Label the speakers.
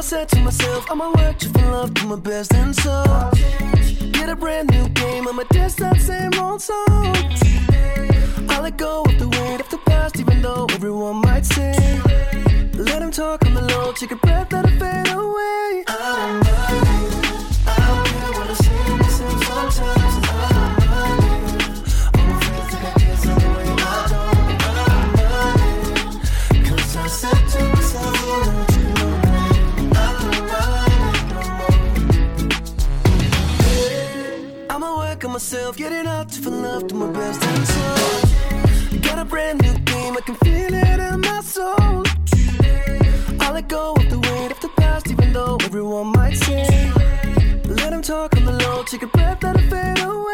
Speaker 1: said to myself, I'ma work to for love, do my best and so get a brand new game, I'ma dance that same old song. I'll let go of the weight of the past, even though everyone might say, let him talk on the low, take a breath, let it fade away. I don't mind it, I don't care what I say to myself sometimes, and I don't mind it. All my friends think I get some way, I don't mind it. Cause I said to myself, you know, I don't mind it no more. I'ma work on myself, getting out to for love, do my best and so got a brand new game, I can feel it in my soul. I'll let go of the weight of the past, even though everyone might say, let him talk on the low, take a breath, let it fade away.